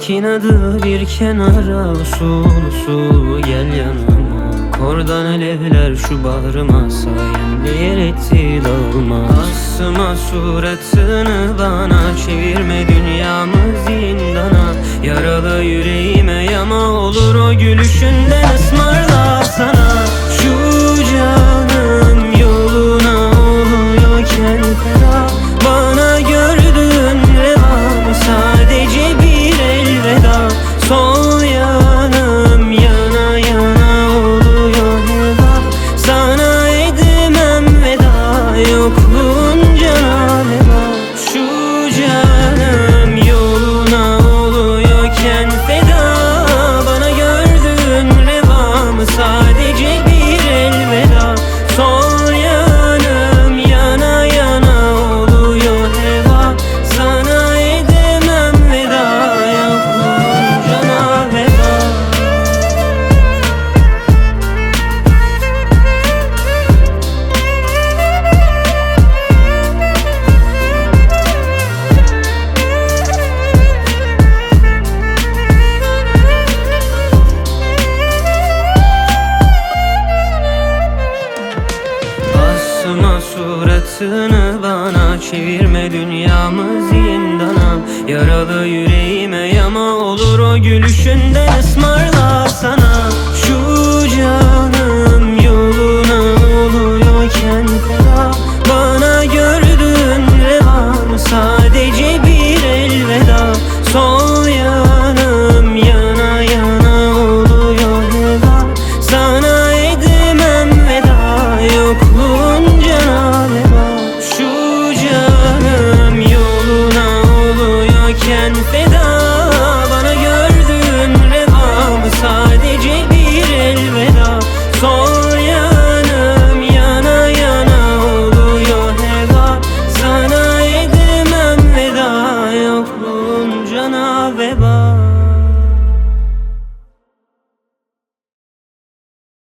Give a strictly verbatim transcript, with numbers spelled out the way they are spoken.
kinadı bir kenara, usul usul gel yanıma. Kordan alevler şu bağrıma, sayende yer etti dağılma. Asma suratını bana, çevirme dünyamı zindana. Yaralı yüreğime yama olur o gülüşünden ısmarla sana. Şu canım yoluna oluyorken feda, bana gördüğün reva mı sadece bir elveda. Sol yanım yana yana oluyor heba, sana edemem veda, yokluğun cana heba. Şu canım yoluna oluyorken feda, bana gördüğün reva mı sadece bir elveda. Sol yanım yana yana oluyor heba, sana edemem veda, yokluğun cana heba. Asma suratını bana, çevirme dünyamı zindana. Yaralı yüreğime yama olur o gülüşünden ısmarla sana.